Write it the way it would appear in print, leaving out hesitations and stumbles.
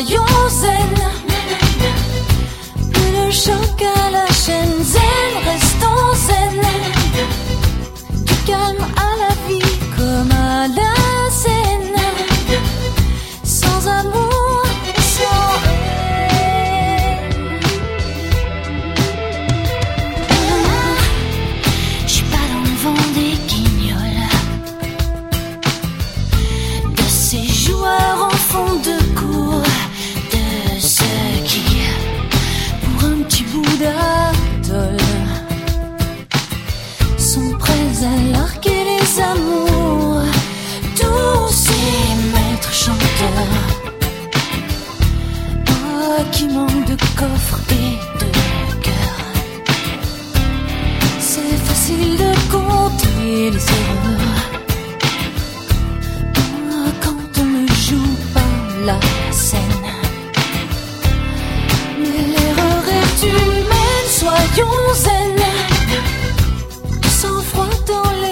soyons zen. Plus de choc à la chaîne, zen, restons zen. Du calme à la vie comme à la scène. Sans amour, sans haine. J'suis pas dans le vent des guignols, de ces joueurs en fond de cours, de ceux qui, pour un petit bout d'atoll, sont prêts à larguer les amours. Tous ces maîtres chanteurs, qui manquent de coffre et de cœur. C'est facile de compter les erreurs quand on ne joue pas la scène. Mais l'erreur est humaine, soyons zen. Sans froid dans